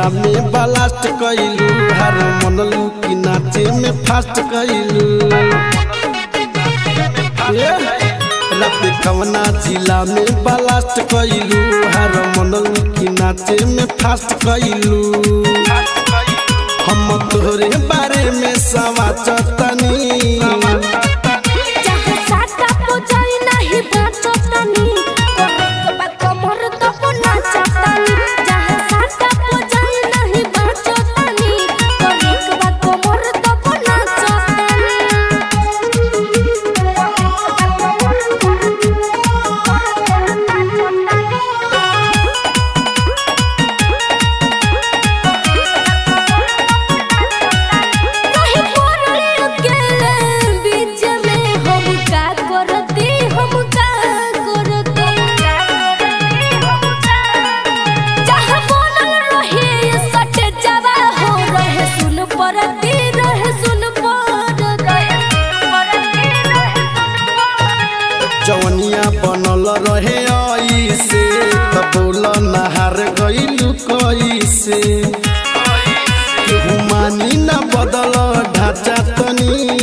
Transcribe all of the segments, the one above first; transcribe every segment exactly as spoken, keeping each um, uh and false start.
जिला में ब्लास्ट कइलू हर मनलू की नाचे में फास्ट कइलू रात कवना जिला में ब्लास्ट कइलू हर मनलू की नाचे में फास्ट कइलू हम तोहरे बारे में सवाचतनी जवनिया बनल रहे ऐसे त बोल नहार गइलू कैसे केहू मानी न बदल ढांचा तनी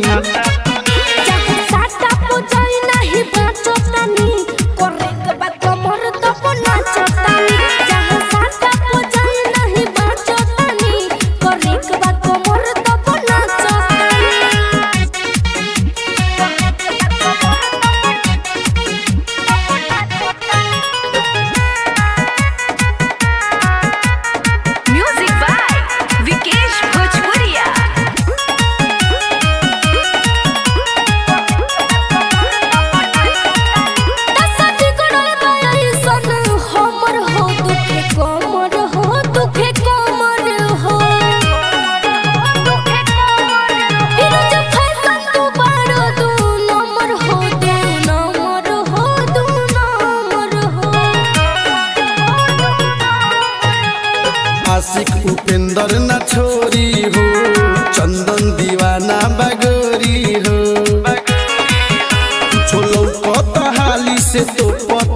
आशिक उपेंद्र न छोरी हो चंदन दीवाना बगोरी हो छोलो कत हाली से तो